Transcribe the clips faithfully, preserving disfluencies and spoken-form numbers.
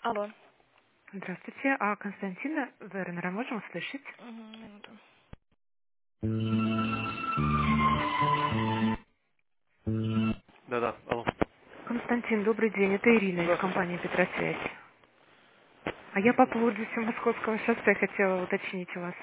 Алло. Здравствуйте. А Константина Вернера можем услышать? Мгм, минуту. Да-да, алло. Константин, добрый день. Это Ирина из Здравствуйте. компании «Петросвязь». А я по поводу Московского шоссе хотела уточнить у вас.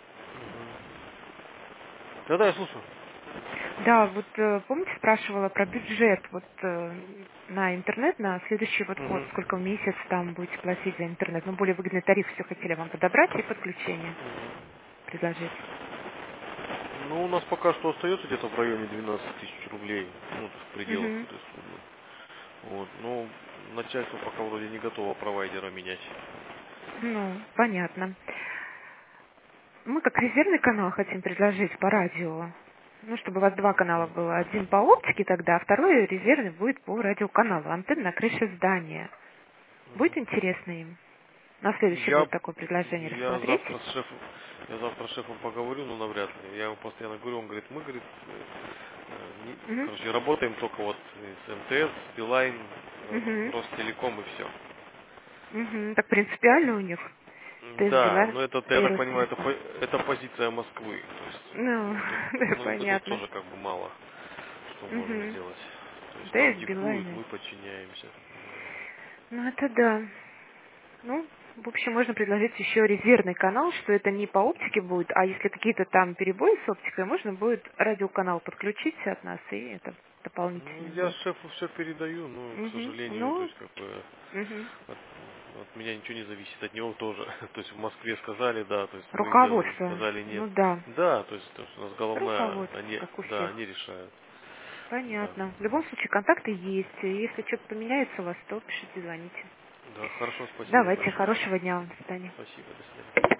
Да-да, я слушаю. Да, вот э, помните, спрашивала про бюджет вот э, на интернет на следующий вот год, Мгм. сколько в месяц там будете платить за интернет. Ну, более выгодный тариф все хотели вам подобрать и подключение предложить. Ну, у нас пока что остается где-то в районе двенадцати тысяч рублей, ну, в пределах Угу. этой суммы. Вот, ну, начальство пока вроде не готово провайдера менять. Ну, понятно. Мы как резервный канал хотим предложить по радио. Ну, чтобы у вас два канала было. Один по оптике тогда, а второй резервный будет по радиоканалу. Антенна на крыше здания. Будет интересно им? На следующий Я, год такое предложение я рассмотреть? завтра с шефом, я завтра с шефом поговорю, но навряд ли. Я ему постоянно говорю, он говорит, мы, говорит, э, э, не- Угу. короче, работаем только вот с МТС, Билайн, э, Угу. Ростелеком и все. Угу. Так принципиально у них. ТС Да, Билайн но это, я и так понимаю, это, Ростелеком. по- это позиция Москвы. То есть, Ну, ну, тут, да, ну, и тут понятно. тоже как бы мало что можно Угу. сделать. То есть нам ТС диктуют, Билайн. мы подчиняемся. Ну, это да. Ну, в общем, можно предложить еще резервный канал, что это не по оптике будет, а если какие-то там перебои с оптикой, можно будет радиоканал подключить от нас, и это Ну, дополнительно я будет. шефу все передаю, но, к Угу. сожалению, то Ну, есть как бы угу. от, от меня ничего не зависит, от него тоже. То есть в Москве сказали да, то есть мы делаем, Руководство. сказали нет. Ну да. Да, то есть, то есть у нас головная, Руководство, они, как у да, всех. они решают. Да. Понятно. В любом случае, контакты есть. И если что-то поменяется у вас, то пишите, звоните. Да, хорошо, спасибо Давайте, большое. хорошего дня вам. До свидания. Спасибо, до свидания.